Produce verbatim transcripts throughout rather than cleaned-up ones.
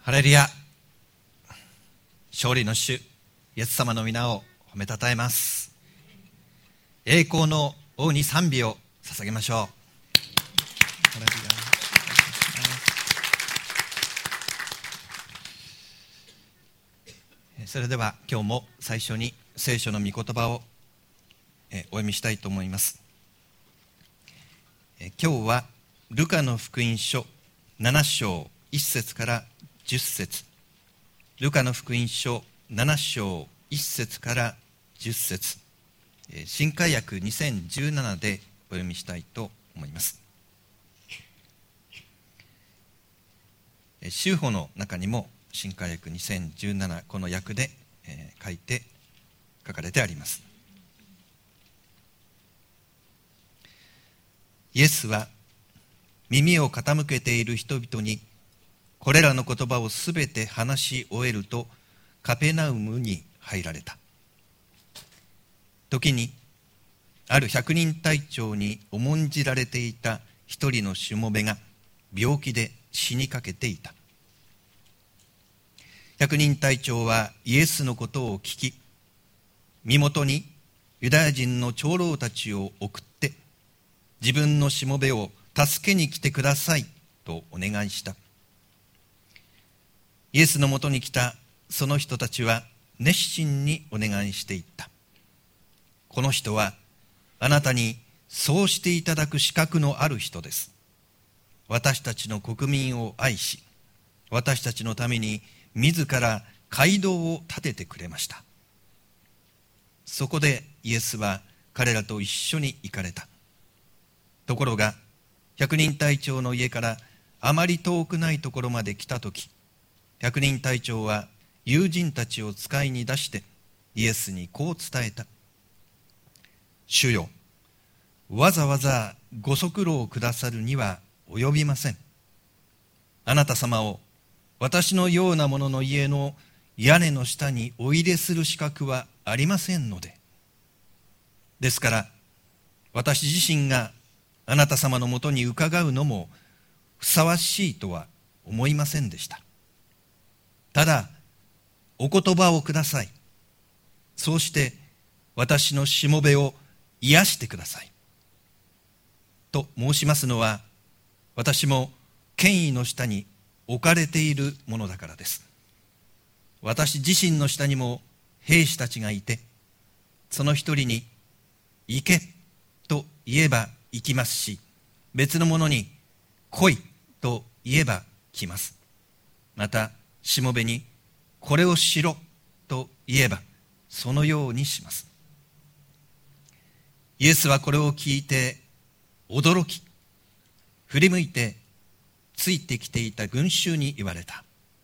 ハレルヤ。勝利の主イエス様の皆を褒めたたえます。栄光の王に賛美を捧げましょう。ハレルヤ。それでは今日も最初に聖書の御言葉をお読みしたいと思います。今日はルカの福音書なな章いち節からじゅっ節、ルカの福音書なな章いち節からじゅっ節、新海訳にせんじゅうななでお読みしたいと思います。修法の中にも新海訳にせんじゅうなな、この訳で書いて書かれてあります。イエスは耳を傾けている人々にこれらの言葉をすべて話し終えるとカペナウムに入られた。時にある百人隊長に重んじられていた一人のしもべが病気で死にかけていた。百人隊長はイエスのことを聞き、身元にユダヤ人の長老たちを送って自分のしもべを助けに来てくださいとお願いした。イエスのもとに来たその人たちは熱心にお願いしていった。この人はあなたにそうしていただく資格のある人です。私たちの国民を愛し、私たちのために自ら街道を建ててくれました。そこでイエスは彼らと一緒に行かれた。ところが百人隊長の家からあまり遠くないところまで来たとき、百人隊長は友人たちを使いに出してイエスにこう伝えた。主よ、わざわざご足労をくださるには及びません。あなた様を私のような者の家の屋根の下にお入れする資格はありませんので。ですから私自身があなた様のもとに伺うのもふさわしいとは思いませんでした。ただお言葉をください。そうして私のしもべを癒してください。と申しますのは、私も権威の下に置かれているものだからです。私自身の下にも兵士たちがいて、その一人に行けと言えば行きますし、別の者に来いと言えば来ます。またしもべにこれをしろと言えばそのようにします。イエスはこれを聞いて驚き、振り向いてついてきていた群衆に言われた。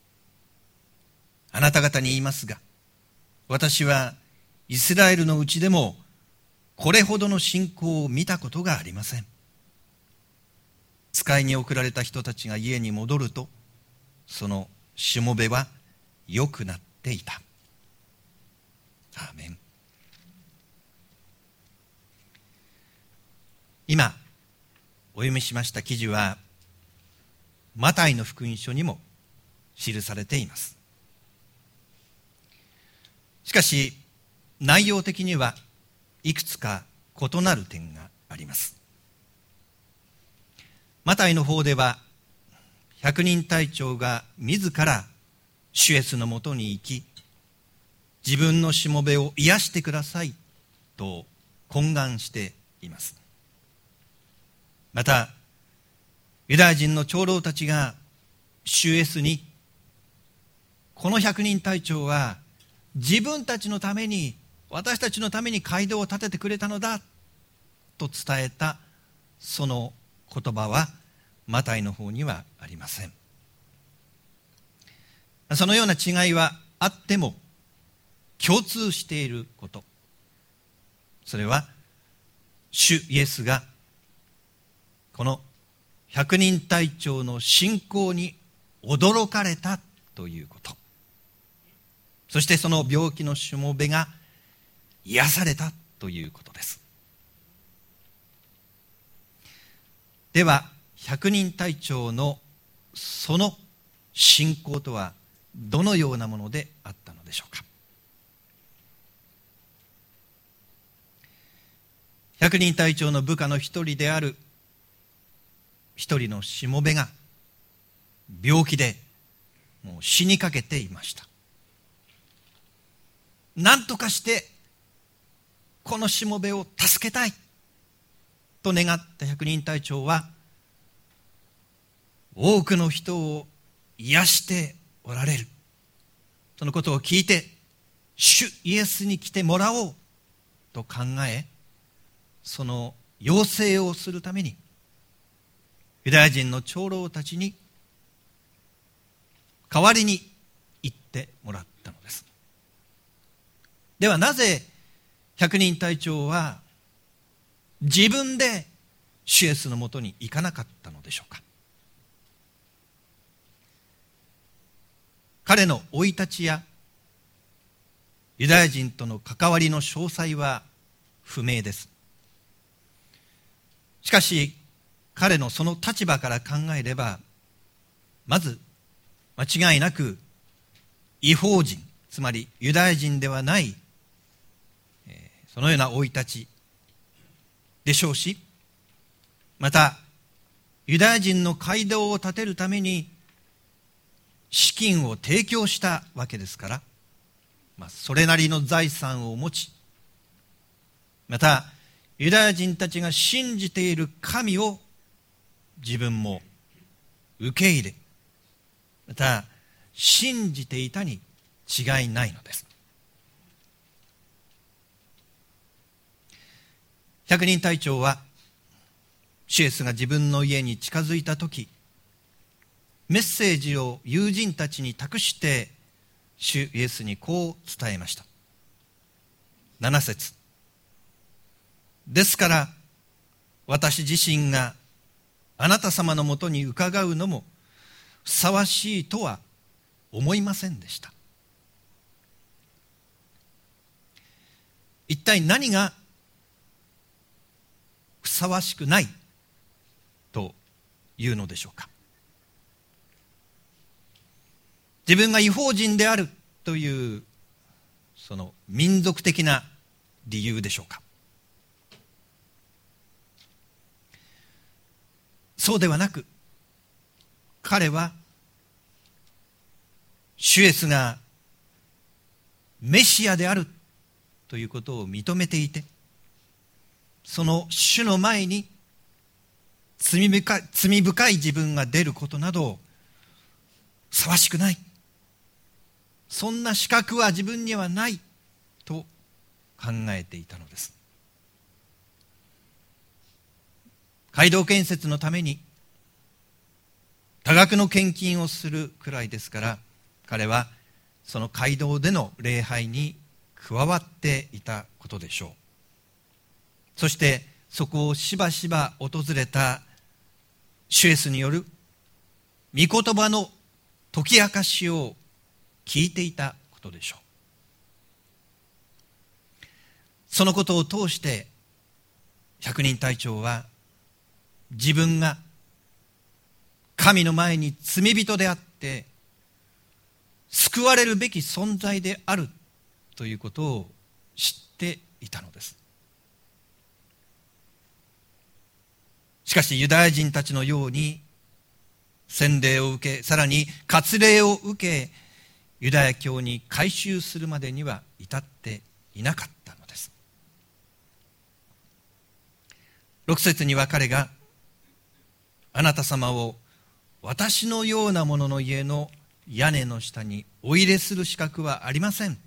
あなた方に言いますが、私はイスラエルのうちでもこれほどの信仰を見たことがありません。使いに送られた人たちが家に戻ると、そのしもべは良くなっていた。アーメン。今お読みしました記事はマタイの福音書にも記されています。しかし内容的にはいくつか異なる点があります。マタイの方では百人隊長が自ら主イエスのもとに行き、自分のしもべを癒してくださいと懇願しています。またユダヤ人の長老たちが主イエスに、この百人隊長は自分たちのために、私たちのために街道を建ててくれたのだと伝えたその言葉はマタイの方にはありません。そのような違いはあっても共通していること、それは主イエスがこの百人隊長の信仰に驚かれたということ、そしてその病気のしもべが癒されたということです。では百人隊長のその信仰とはどのようなものであったのでしょうか。百人隊長の部下の一人である一人のしもべが病気でもう死にかけていました。何とかしてこのしもべを助けたいと願った百人隊長は、多くの人を癒しておられる、そのことを聞いて、主イエスに来てもらおうと考え、その要請をするためにユダヤ人の長老たちに代わりに行ってもらったのです。ではなぜ百人隊長は自分で主イエスのもとに行かなかったのでしょうか。彼の生い立ちやユダヤ人との関わりの詳細は不明です。しかし彼のその立場から考えれば、まず間違いなく異邦人、つまりユダヤ人ではない、えー、そのような生い立ちでしょうし、またユダヤ人の街道を建てるために資金を提供したわけですから、まあ、それなりの財産を持ち、またユダヤ人たちが信じている神を自分も受け入れ、また信じていたに違いないのです。百人隊長は主イエスが自分の家に近づいたとき、メッセージを友人たちに託して主イエスにこう伝えました。なな節、ですから私自身があなた様のもとに伺うのもふさわしいとは思いませんでした。一体何がふさわしくないというのでしょうか。自分が異邦人であるというその民族的な理由でしょうか。そうではなく、彼は主イエスがメシアであるということを認めていて、その主の前に罪深い、罪深い自分が出ることなどふさわしくない、そんな資格は自分にはないと考えていたのです。街道建設のために多額の献金をするくらいですから、彼はその街道での礼拝に加わっていたことでしょう。そしてそこをしばしば訪れた主イエスによる御言葉の解き明かしを聞いていたことでしょう。そのことを通して百人隊長は自分が神の前に罪人であって救われるべき存在であるということを知っていたのです。しかしユダヤ人たちのように洗礼を受け、さらに割礼を受け、ユダヤ教に改宗するまでには至っていなかったのです。六節には彼が、あなた様を私のような者の家の屋根の下にお入れする資格はありません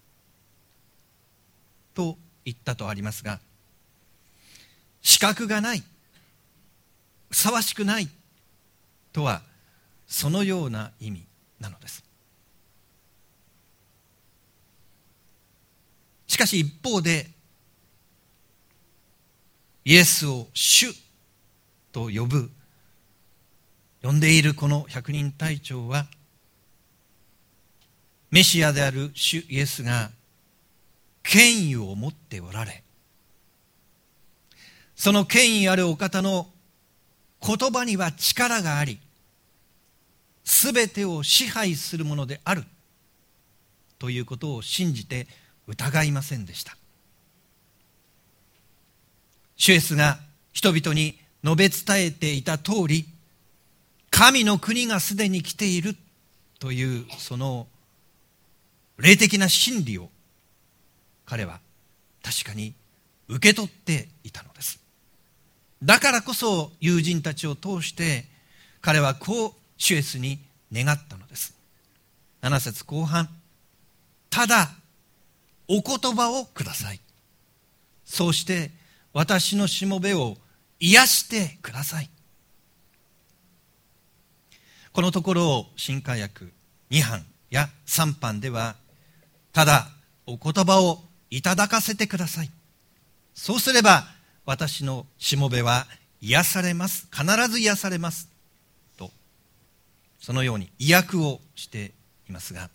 と言ったとありますが、資格がない、ふさわしくないとはそのような意味なのです。しかし一方で、イエスを主と呼ぶ呼んでいるこの百人隊長は、メシアである主イエスが権威を持っておられ、その権威あるお方の言葉には力があり、 すべてを支配するものであるということを信じて疑いませんでした。主イエスが人々に述べ伝えていた通り、神の国がすでに来ているというその霊的な真理を彼は確かに受け取っていたのです。だからこそ友人たちを通して彼はこう主イエスに願ったのです。なな節後半、ただお言葉をください。そうして私のしもべを癒してください。このところを新海訳に版やさん版では、ただお言葉をいただかせてください。そうすれば私のしもべは癒されます。必ず癒されますと、そのように意訳をしていますが、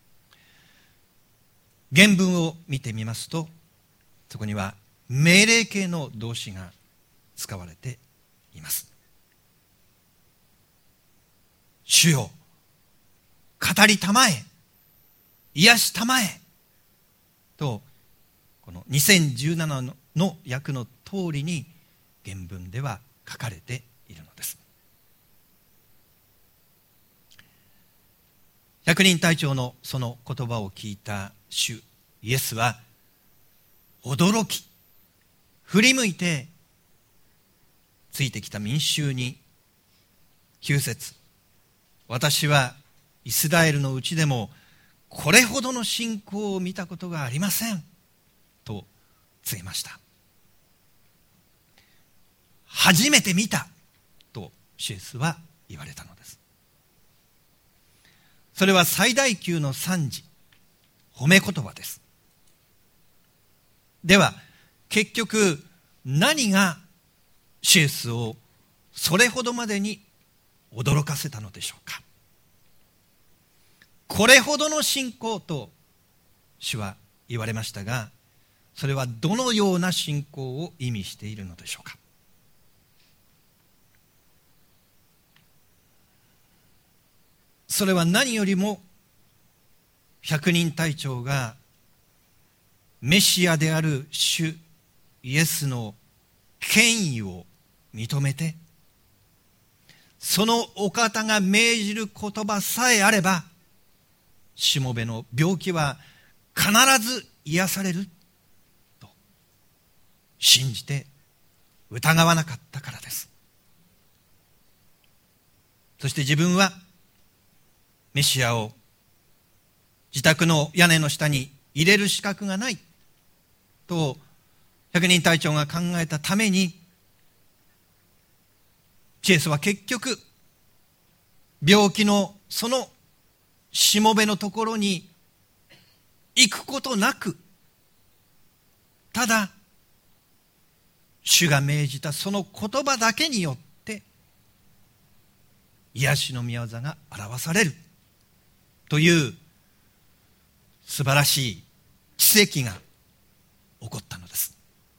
原文を見てみますと、そこには命令形の動詞が使われています。主よ、語りたまえ、癒したまえと、このにせんじゅうななの訳の通りに原文では書かれているのです。百人隊長のその言葉を聞いた主イエスは驚き、振り向いてついてきた民衆に、きゅう節、私はイスラエルのうちでもこれほどの信仰を見たことがありませんと告げました。初めて見たと主イエスは言われたのです。それは最大級の賛辞、褒め言葉です。では結局何が主イエスをそれほどまでに驚かせたのでしょうか。これほどの信仰と主は言われましたが、それはどのような信仰を意味しているのでしょうか。それは何よりも百人隊長がメシアである主イエスの権威を認めて、そのお方が命じる言葉さえあればしもべの病気は必ず癒されると信じて疑わなかったからです。そして自分はメシアを自宅の屋根の下に入れる資格がないと百人隊長が考えたために、イエスは結局病気のそのしもべのところに行くことなく、ただ主が命じたその言葉だけによって癒しの御業が表されるという素晴らしい奇跡が起こったのです。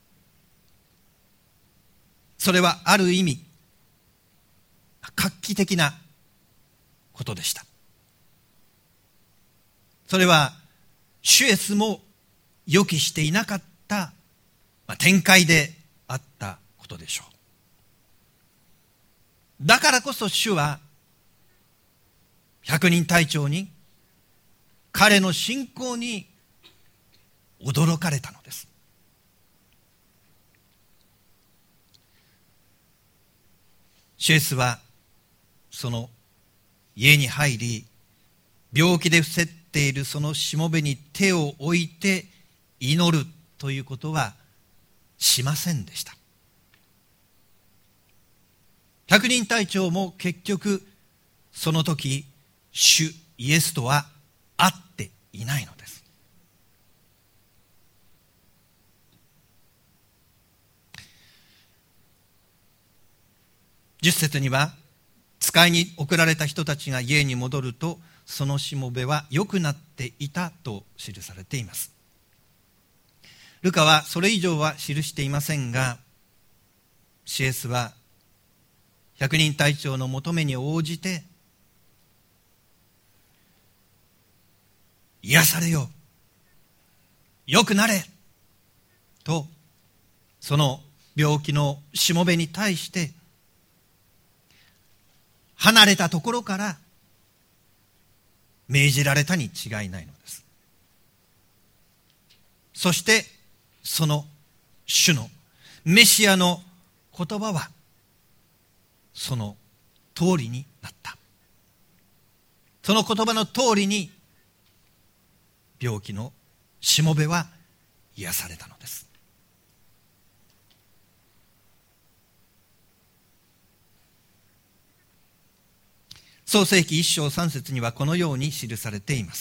それはある意味画期的なことでした。それは主イエスも予期していなかった展開であったことでしょう。だからこそ主は百人隊長に彼の信仰に驚かれたのです。主イエスはその家に入り、病気で伏せっているそのしもべに手を置いて祈るということはしませんでした。百人隊長も結局その時主イエスとは会っていないのです。十節には、使いに送られた人たちが家に戻るとそのしもべは良くなっていたと記されています。ルカはそれ以上は記していませんが、イエスは百人隊長の求めに応じて癒されよ、よくなれと、その病気のしもべに対して離れたところから命じられたに違いないのです。そしてその主のメシアの言葉はその通りになった。その言葉の通りに病気のしもべは癒されたのです。創世記一章三節にはこのように記されています。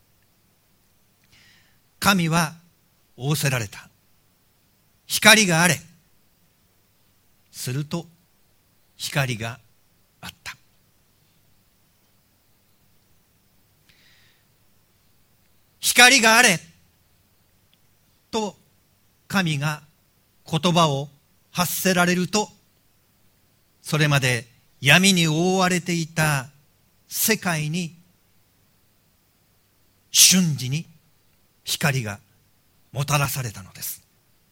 神は仰せられた。光があれ。すると光があった。光があれと神が言葉を発せられると、それまで闇に覆われていた世界に瞬時に光がもたらされたのです。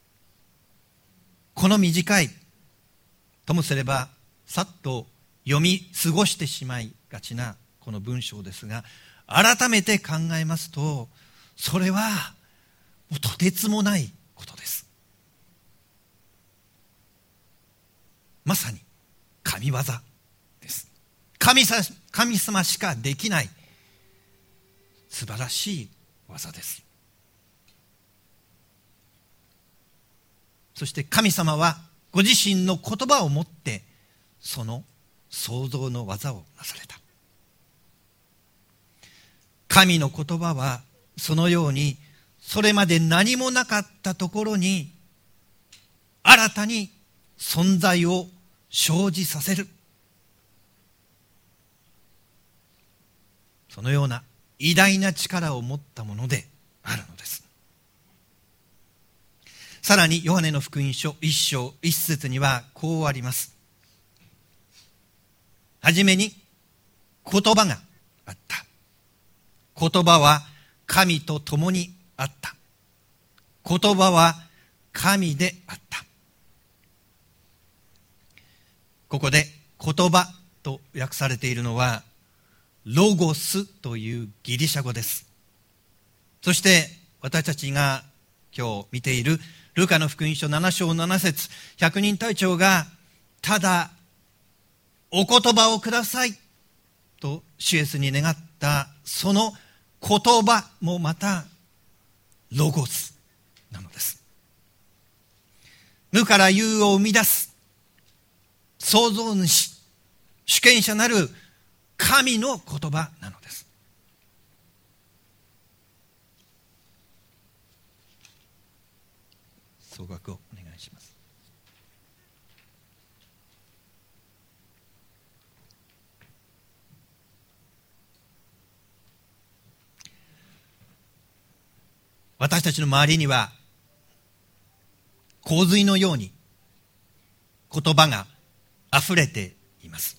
この短いともすればさっと読み過ごしてしまいがちなこの文章ですが、改めて考えますと、それはもうとてつもないことです。まさに神業です。神さ、神様しかできない素晴らしい技です。そして神様はご自身の言葉をもってその創造の技をなされた。神の言葉はそのようにそれまで何もなかったところに新たに存在を生じさせる、そのような偉大な力を持ったものであるのです。さらにヨハネの福音書一章一節にはこうあります。はじめに言葉があった。言葉は神と共にあった。言葉は神であった。ここで言葉と訳されているのはロゴスというギリシャ語です。そして私たちが今日見ているルカの福音書なな章なな節、百人隊長がただお言葉をくださいと主イエスに願ったその言葉もまたロゴスなのです。無から有を生み出す創造主、主権者なる神の言葉なのです。総額をお願いします。私たちの周りには洪水のように言葉があふれています。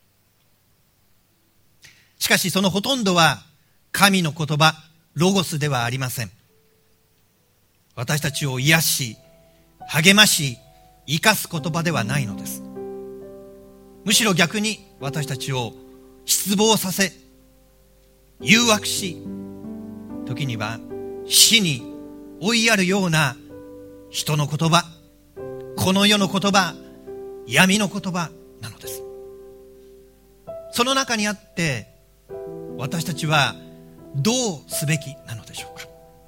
しかしそのほとんどは神の言葉ロゴスではありません。私たちを癒し励まし生かす言葉ではないのです。むしろ逆に私たちを失望させ誘惑し、時には死に追いやるような人の言葉、この世の言葉、闇の言葉なのです。その中にあって私たちはどうすべきなのでしょうか。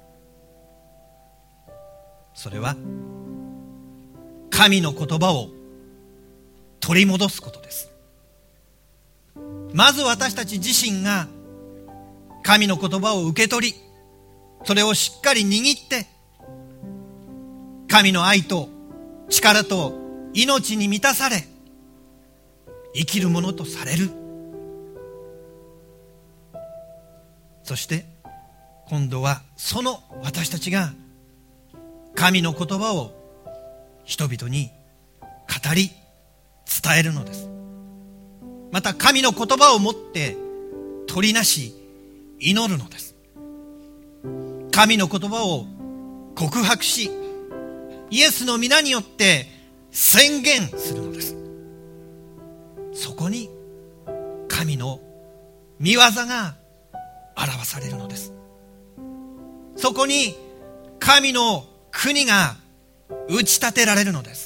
それは神の言葉を取り戻すことです。まず私たち自身が神の言葉を受け取り、それをしっかり握って神の愛と力と命に満たされ生きるものとされる。そして今度はその私たちが神の言葉を人々に語り伝えるのです。また神の言葉を持って取りなし祈るのです。 神の言葉を告白し、イエスの皆によって宣言するのです。そこに神の御業が表されるのです。そこに神の国が打ち立てられるのです。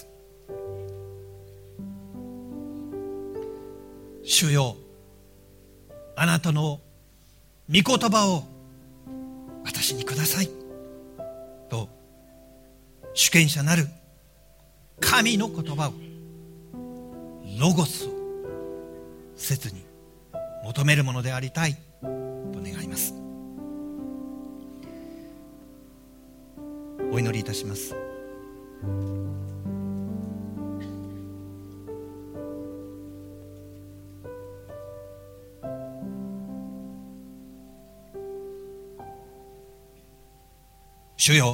主よ、あなたの御言葉を私にくださいと、主権者なる神の言葉を、ロゴスを切に求めるものでありたいと願います。お祈りいたします。主よ、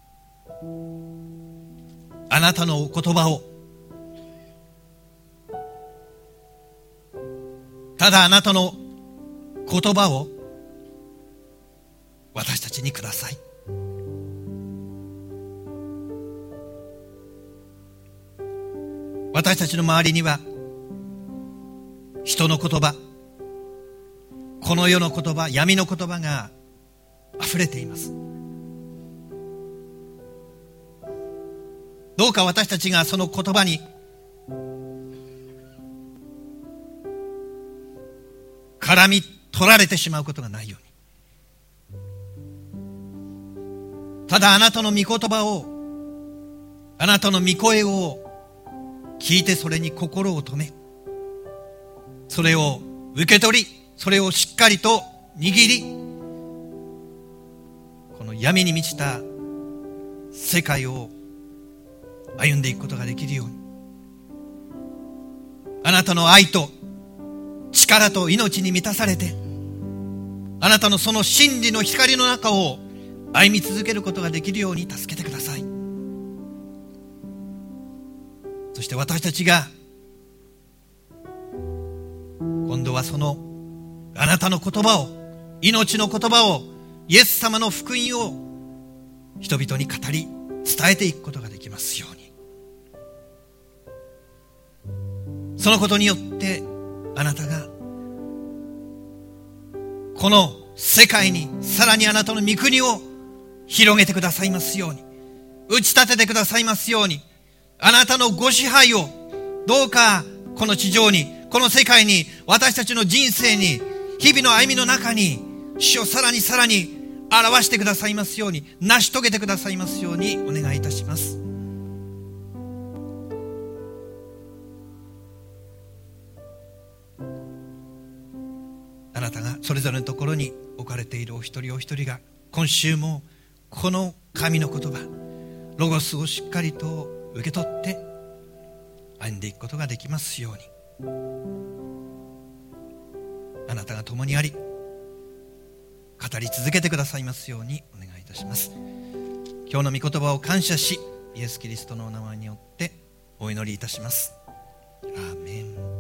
あなたの言葉を、ただあなたの言葉を私たちにください。私たちの周りには人の言葉、この世の言葉、闇の言葉があふれています。どうか私たちがその言葉に絡み取られてしまうことがないように、ただあなたの御言葉を、あなたの御声を聞いて、それに心を留め、それを受け取り、それをしっかりと握り、この闇に満ちた世界を歩んでいくことができるように、あなたの愛と力と命に満たされて、あなたのその真理の光の中を歩み続けることができるように助けてください。そして私たちが今度はそのあなたの言葉を、命の言葉を、イエス様の福音を人々に語り伝えていくことができますように。そのことによってあなたがこの世界にさらにあなたの御国を広げてくださいますように、打ち立ててくださいますように、あなたのご支配をどうかこの地上に、この世界に、私たちの人生に、日々の歩みの中に主をさらにさらに表してくださいますように、成し遂げてくださいますようにお願いいたします。あなたがそれぞれのところに置かれているお一人お一人が、今週もこの神の言葉、ロゴスをしっかりと受け取って歩んでいくことができますように、あなたが共にあり、語り続けてくださいますようにお願いいたします。今日の御言葉を感謝し、イエス・キリストのお名前によってお祈りいたします。アーメン。